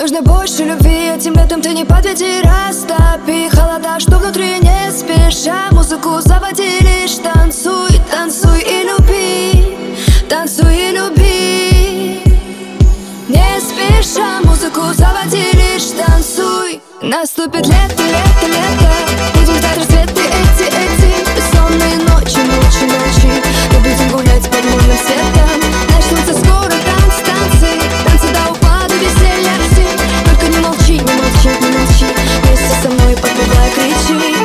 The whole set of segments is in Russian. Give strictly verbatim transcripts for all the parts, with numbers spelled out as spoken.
Нужно больше любви, этим летом ты не подведи. Растопи холода, что внутри не спеша. Музыку заводи, лишь танцуй, танцуй и люби. Танцуй и люби. Не спеша, музыку заводи, лишь танцуй. Наступит лето, лето, лето. Будем ждать рассветы эти, эти бессонные ночи, ночи, ночи. Мы будем гулять под лунным светом. Начнутся скоро танцы, танцы. Танцы до упаду, веселья все. Только не молчи, не молчи, не молчи. Вместе со мной подпевай, кричи.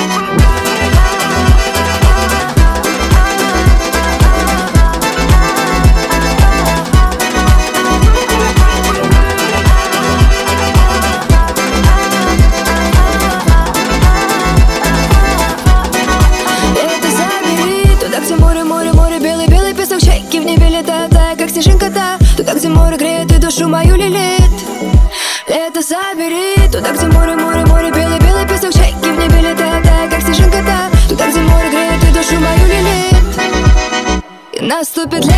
Чайки в небе летают, тая, как снежинка та. Туда, где море греет и душу мою лелеет. Лето забери. Туда, где море, море, море, белый, белый песок. Чайки в небе летают, тая, как снежинка та. Туда, где море греет и душу мою лелеет. И наступит лето.